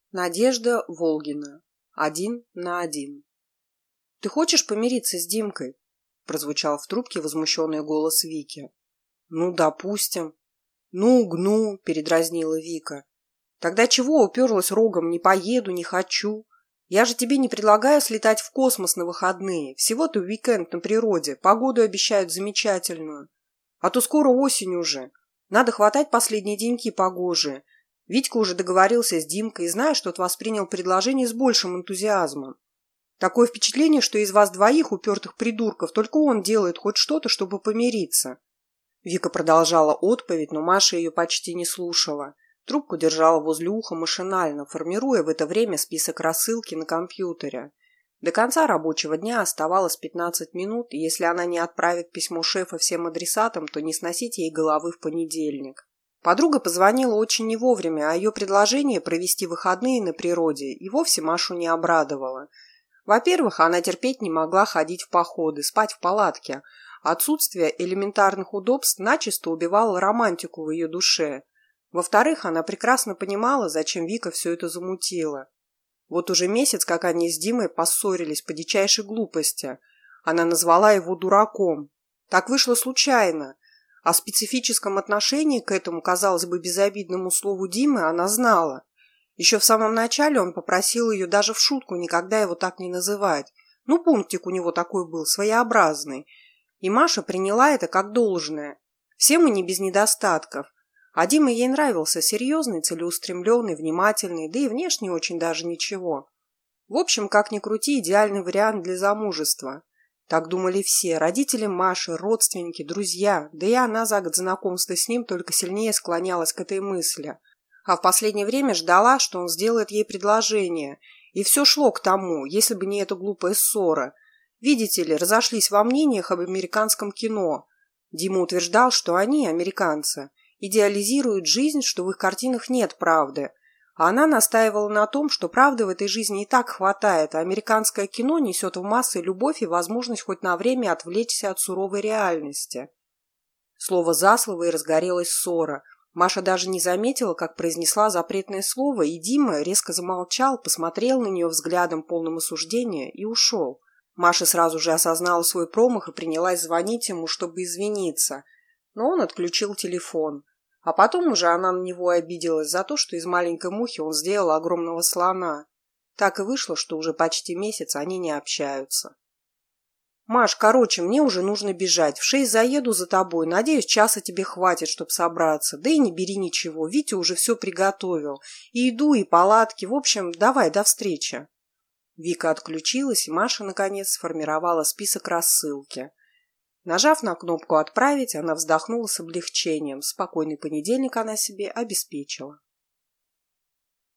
Надежда Волгина. 1 на 1. «Ты хочешь помириться с Димкой?» – прозвучал в трубке возмущенный голос Вики. «Ну, допустим». «Ну, передразнила Вика. «Тогда чего уперлась рогом? Не поеду, не хочу. Я же тебе не предлагаю слетать в космос на выходные. Всего-то уикенд на природе. Погоду обещают замечательную. А то скоро осень уже. Надо хватать последние деньки погожие. Витька уже договорился с Димкой и знаю, что тот воспринял предложение с большим энтузиазмом. Такое впечатление, что из вас двоих упертых придурков только он делает хоть что-то, чтобы помириться». Вика продолжала отповедь, но Маша ее почти не слушала. Трубку держала возле уха машинально, формируя в это время список рассылки на компьютере. До конца рабочего дня оставалось 15 минут, и если она не отправит письмо шефа всем адресатам, то не сносить ей головы в понедельник. Подруга позвонила очень не вовремя, а ее предложение провести выходные на природе и вовсе Машу не обрадовало. Во-первых, она терпеть не могла ходить в походы, спать в палатке. Отсутствие элементарных удобств начисто убивало романтику в ее душе. Во-вторых, она прекрасно понимала, зачем Вика все это замутила. Вот уже месяц, как они с Димой поссорились по дичайшей глупости. Она назвала его дураком. Так вышло случайно. О специфическом отношении к этому, казалось бы, безобидному слову Димы она знала. Еще в самом начале он попросил ее даже в шутку никогда его так не называть. Ну, пунктик у него такой был, своеобразный. И Маша приняла это как должное. Все мы не без недостатков. А Дима ей нравился серьезный, целеустремленный, внимательный, да и внешне очень даже ничего. В общем, как ни крути, идеальный вариант для замужества. Так думали все – родители Маши, родственники, друзья, да и она за год знакомства с ним только сильнее склонялась к этой мысли. А в последнее время ждала, что он сделает ей предложение. И все шло к тому, если бы не эта глупая ссора. Видите ли, разошлись во мнениях об американском кино. Дима утверждал, что они, американцы, идеализируют жизнь, что в их картинах нет правды. А она настаивала на том, что правды в этой жизни и так хватает, а американское кино несет в массы любовь и возможность хоть на время отвлечься от суровой реальности. Слово за слово и разгорелась ссора. Маша даже не заметила, как произнесла запретное слово, и Дима резко замолчал, посмотрел на нее взглядом полным осуждения и ушел. Маша сразу же осознала свой промах и принялась звонить ему, чтобы извиниться. Но он отключил телефон. А потом уже она на него обиделась за то, что из маленькой мухи он сделал огромного слона. Так и вышло, что уже почти месяц они не общаются. «Маш, короче, мне уже нужно бежать. В 6 заеду за тобой. Надеюсь, часа тебе хватит, чтобы собраться. Да и не бери ничего. Витя уже все приготовил. И еду, и палатки. В общем, давай, до встречи». Вика отключилась, и Маша, наконец, сформировала список рассылки. Нажав на кнопку «Отправить», она вздохнула с облегчением. Спокойный понедельник она себе обеспечила.